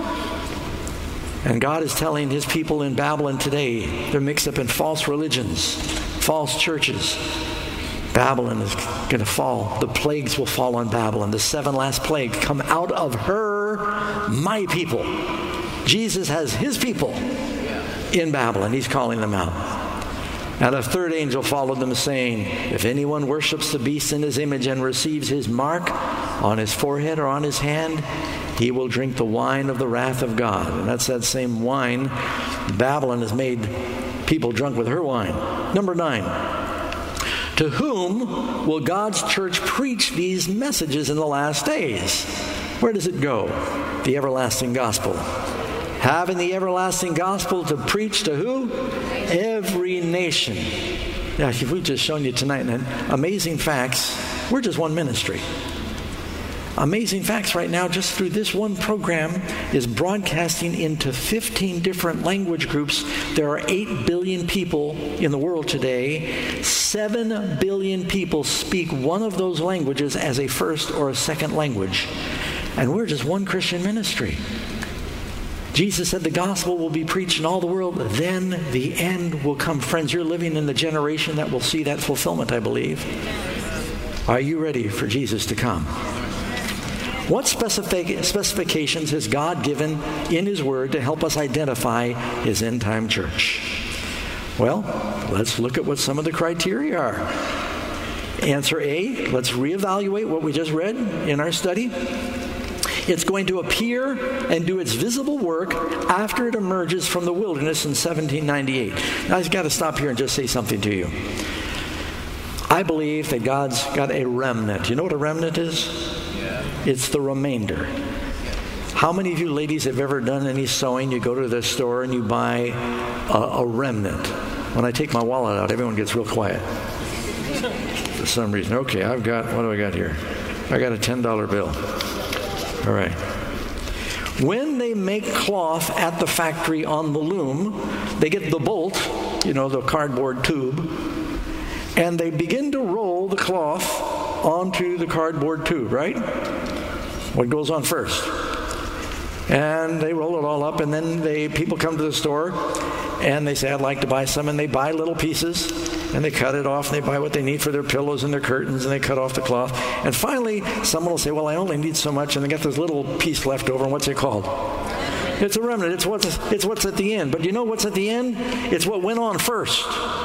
And God is telling His people in Babylon today, they're mixed up in false religions, false churches. Babylon is going to fall. The plagues will fall on Babylon. The seven last plagues come out of her, my people. Jesus has His people in Babylon. He's calling them out. And a third angel followed them, saying, if anyone worships the beast in his image and receives his mark on his forehead or on his hand, he will drink the wine of the wrath of God. And that's that same wine. Babylon has made people drunk with her wine. Number nine. To whom will God's church preach these messages in the last days? Where does it go? The everlasting gospel. Having the everlasting gospel to preach to who? Every nation. Now, if we've just shown you tonight, amazing facts, we're just one ministry. Amazing Facts right now, just through this one program, is broadcasting into fifteen different language groups. There are eight billion people in the world today. seven billion people speak one of those languages as a first or a second language. And we're just one Christian ministry. Jesus said the gospel will be preached in all the world, then the end will come. Friends, you're living in the generation that will see that fulfillment, I believe. Are you ready for Jesus to come? What specific, specifications has God given in His Word to help us identify His end-time church? Well, let's look at what some of the criteria are. Answer A, let's reevaluate what we just read in our study. It's going to appear and do its visible work after it emerges from the wilderness in seventeen ninety-eight. Now, I've got to stop here and just say something to you. I believe that God's got a remnant. You know what a remnant is? Yeah. It's the remainder. How many of you ladies have ever done any sewing? You go to the store and you buy a, a remnant. When I take my wallet out, everyone gets real quiet. For some reason. Okay, I've got, what do I got here? I got a ten dollar bill. All right. When they make cloth at the factory on the loom, they get the bolt, you know, the cardboard tube, and they begin to roll the cloth onto the cardboard tube, right? What goes on first? And they roll it all up, and then they people come to the store, and they say, I'd like to buy some, and they buy little pieces, and they cut it off, and they buy what they need for their pillows and their curtains, and they cut off the cloth. And finally, someone will say, well, I only need so much, and they get this little piece left over, and what's it called? It's a remnant. It's what's, it's what's at the end. But you know what's at the end? It's what went on first.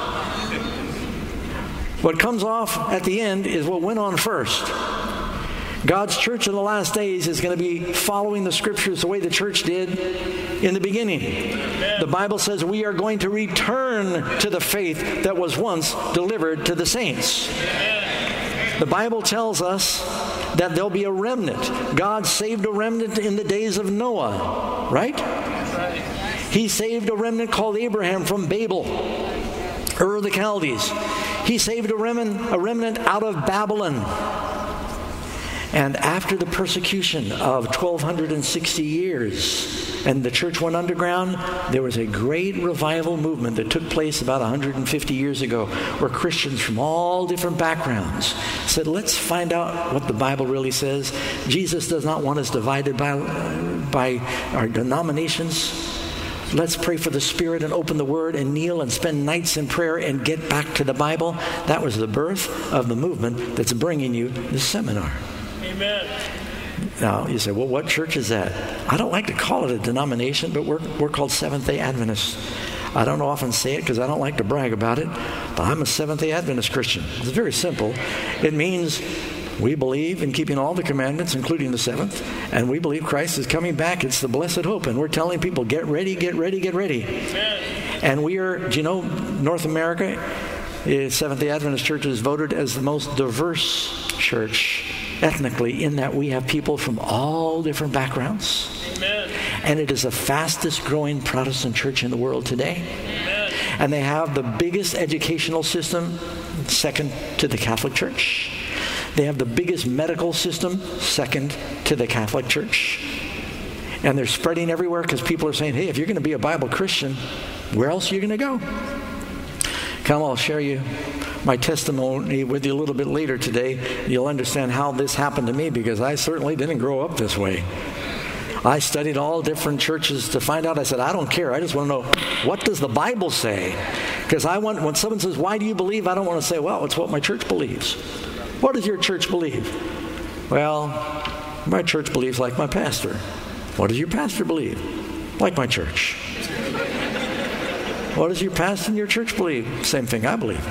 What comes off at the end is what went on first. God's church in the last days is going to be following the Scriptures the way the church did in the beginning. Amen. The Bible says we are going to return to the faith that was once delivered to the saints. Amen. The Bible tells us that there'll be a remnant. God saved a remnant in the days of Noah, right? right. He saved a remnant called Abraham from Babel, Ur of the Chaldees. He saved a remnant, a remnant out of Babylon. And after the persecution of twelve sixty years, and the church went underground, there was a great revival movement that took place about one hundred fifty years ago, where Christians from all different backgrounds said, let's find out what the Bible really says. Jesus does not want us divided by, by our denominations. Let's pray for the Spirit and open the Word and kneel and spend nights in prayer and get back to the Bible. That was the birth of the movement that's bringing you this seminar. Amen. Now, you say, well, what church is that? I don't like to call it a denomination, but we're, we're called Seventh-day Adventists. I don't often say it because I don't like to brag about it, but I'm a Seventh-day Adventist Christian. It's very simple. It means we believe in keeping all the commandments, including the seventh, and we believe Christ is coming back. It's the blessed hope, and we're telling people, get ready, get ready, get ready. Amen. And we are, do you know, North America, Seventh-day Adventist Church is voted as the most diverse church ethnically, in that we have people from all different backgrounds. Amen. And it is the fastest growing Protestant church in the world today. Amen. And they have the biggest educational system, second to the Catholic Church. They have the biggest medical system, second to the Catholic Church. And they're spreading everywhere because people are saying, hey, if you're going to be a Bible Christian, where else are you going to go? Come, I'll share you my testimony with you a little bit later today. You'll understand how this happened to me, because I certainly didn't grow up this way. I studied all different churches to find out. I said, I don't care. I just want to know, what does the Bible say? Because I want, when someone says, why do you believe? I don't want to say, well, it's what my church believes. What does your church believe? Well, my church believes like my pastor. What does your pastor believe? Like my church. What does your pastor and your church believe? Same thing I believe.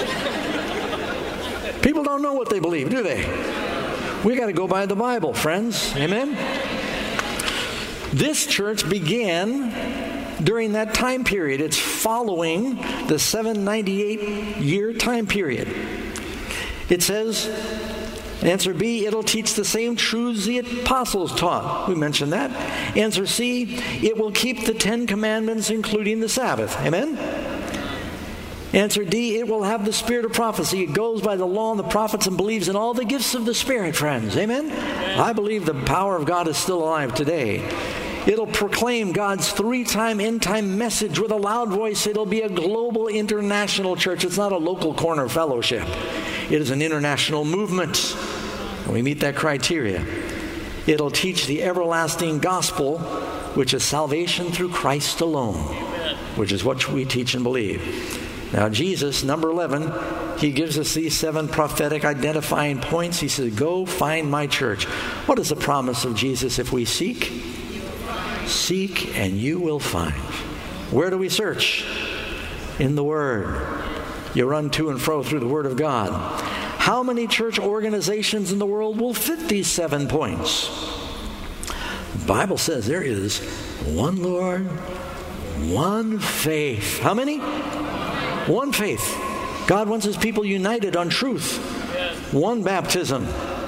People don't know what they believe, do they? We got to go by the Bible, friends. Amen? This church began during that time period. It's following the seven ninety-eight year time period. It says, answer B, it'll teach the same truths the apostles taught. We mentioned that. Answer C, it will keep the Ten Commandments, including the Sabbath. Amen? Answer D, it will have the spirit of prophecy. It goes by the law and the prophets and believes in all the gifts of the Spirit, friends. Amen? Amen. I believe the power of God is still alive today. It'll proclaim God's three-time end-time message with a loud voice. It'll be a global international church. It's not a local corner fellowship. It is an international movement. And we meet that criteria. It'll teach the everlasting gospel which is salvation through Christ alone, which is what we teach and believe. Now, Jesus, number eleven, he gives us these seven prophetic identifying points. He says, go find my church. What is the promise of Jesus if we seek? Seek and you will find. Where do we search? In the Word. You run to and fro through the Word of God. How many church organizations in the world will fit these seven points? The Bible says there is one Lord, one faith. How many? One faith. God wants his people united on truth. One baptism.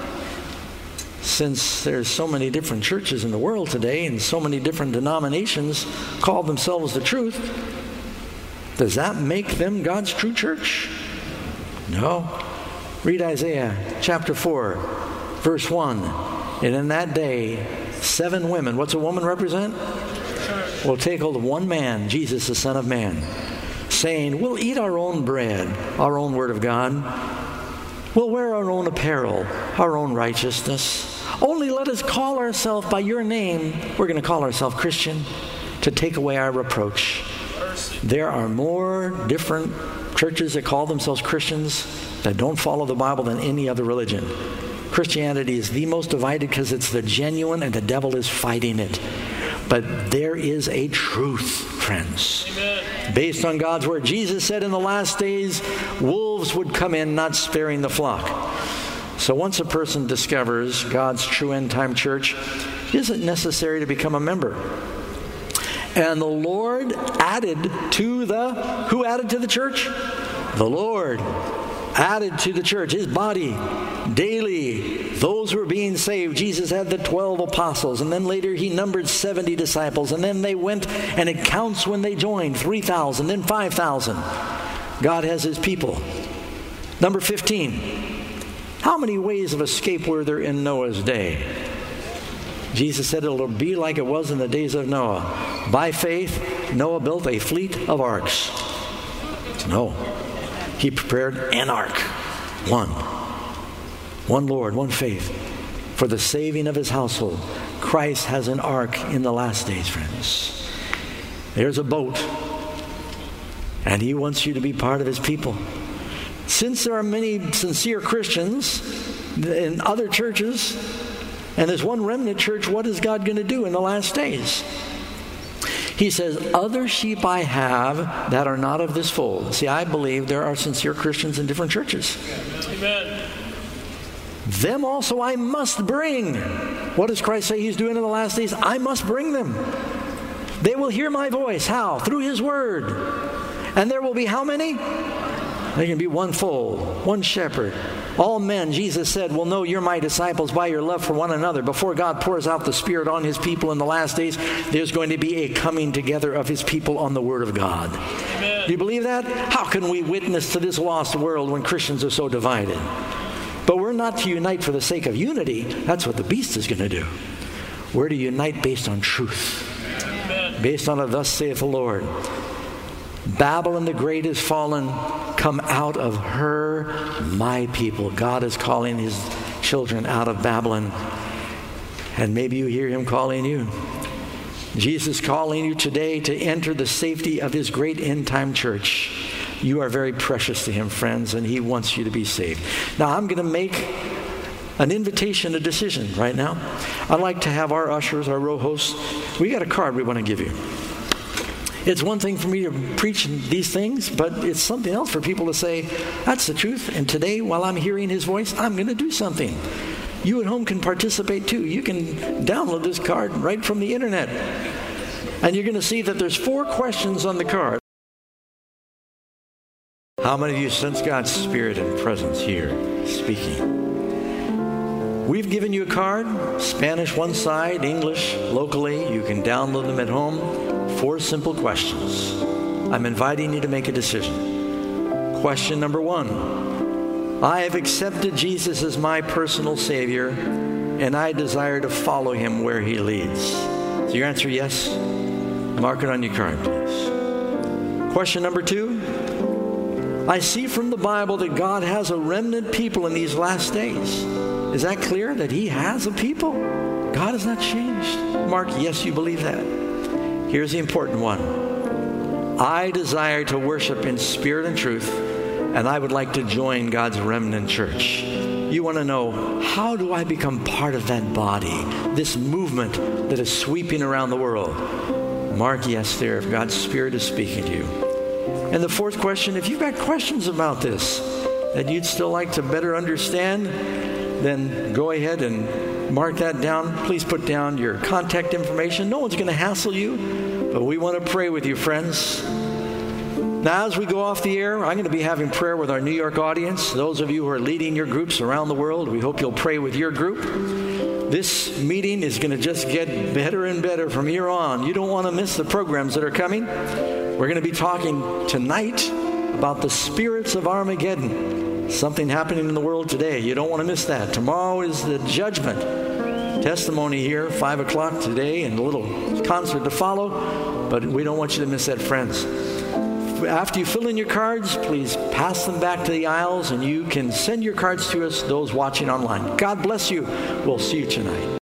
Since there's so many different churches in the world today and so many different denominations call themselves the truth, does that make them God's true church? No. Read Isaiah chapter four, verse one. And in that day, seven women, what's a woman represent? Will take hold of one man, Jesus, the Son of Man, saying, we'll eat our own bread, our own word of God. We'll wear our own apparel, our own righteousness. Only let us call ourselves by your name. We're going to call ourselves Christian to take away our reproach. There are more different churches that call themselves Christians that don't follow the Bible than any other religion. Christianity is the most divided because it's the genuine and the devil is fighting it. But there is a truth, friends. Amen. Based on God's word. Jesus said in the last days, wolves would come in, not sparing the flock. So once a person discovers God's true end-time church, it isn't necessary to become a member. And the Lord added to the, who added to the church? The Lord added to the church, his body, daily, those who were being saved. Jesus had the twelve apostles, and then later he numbered seventy disciples, and then they went, and it counts when they joined, three thousand, then five thousand. God has his people. Number fifteen, how many ways of escape were there in Noah's day? Jesus said it'll be like it was in the days of Noah. By faith, Noah built a fleet of arks. No. He prepared an ark. One. One Lord, one faith. For the saving of his household. Christ has an ark in the last days, friends. There's a boat. And he wants you to be part of his people. Since there are many sincere Christians in other churches, and there's one remnant church, what is God going to do in the last days? He says, other sheep I have that are not of this fold. See, I believe there are sincere Christians in different churches. Amen. Them also I must bring. What does Christ say he's doing in the last days? I must bring them. They will hear my voice. How? Through his word. And there will be how many? There can be one fold, one shepherd. All men, Jesus said, will know you're my disciples by your love for one another. Before God pours out the Spirit on his people in the last days, there's going to be a coming together of his people on the Word of God. Amen. Do you believe that? How can we witness to this lost world when Christians are so divided? But we're not to unite for the sake of unity. That's what the beast is going to do. We're to unite based on truth. Amen. Based on a thus saith the Lord. Babylon the Great is fallen. Come out of her, my people. God is calling his children out of Babylon. And maybe you hear him calling you. Jesus calling you today to enter the safety of his great end-time church. You are very precious to him, friends, and he wants you to be saved. Now, I'm going to make an invitation, a decision right now. I'd like to have our ushers, our row hosts, we got a card we want to give you. It's one thing for me to preach these things, but it's something else for people to say, that's the truth. And today, while I'm hearing his voice, I'm going to do something. You at home can participate too. You can download this card right from the internet. And you're going to see that there's four questions on the card. How many of you sense God's Spirit and presence here speaking? We've given you a card, Spanish one side, English locally. You can download them at home. Four simple questions. I'm inviting you to make a decision. Question number one. I have accepted Jesus as my personal Savior, and I desire to follow him where he leads. Is your answer yes? Mark it on your card, please. Question number two. I see from the Bible that God has a remnant people in these last days. Is that clear that he has a people? God has not changed. Mark, yes, you believe that. Here's the important one. I desire to worship in spirit and truth, and I would like to join God's remnant church. You want to know, how do I become part of that body, this movement that is sweeping around the world? Mark, yes, there, if God's Spirit is speaking to you. And the fourth question, if you've got questions about this that you'd still like to better understand, then go ahead and mark that down. Please put down your contact information. No one's going to hassle you, but we want to pray with you, friends. Now, as we go off the air, I'm going to be having prayer with our New York audience. Those of you who are leading your groups around the world, we hope you'll pray with your group. This meeting is going to just get better and better from here on. You don't want to miss the programs that are coming. We're going to be talking tonight about the spirits of Armageddon, something happening in the world today. You don't want to miss that. Tomorrow is the judgment testimony here, five o'clock today, and a little concert to follow. But we don't want you to miss that, friends. After you fill in your cards, please pass them back to the aisles, and you can send your cards to us, those watching online. God bless you. We'll see you tonight.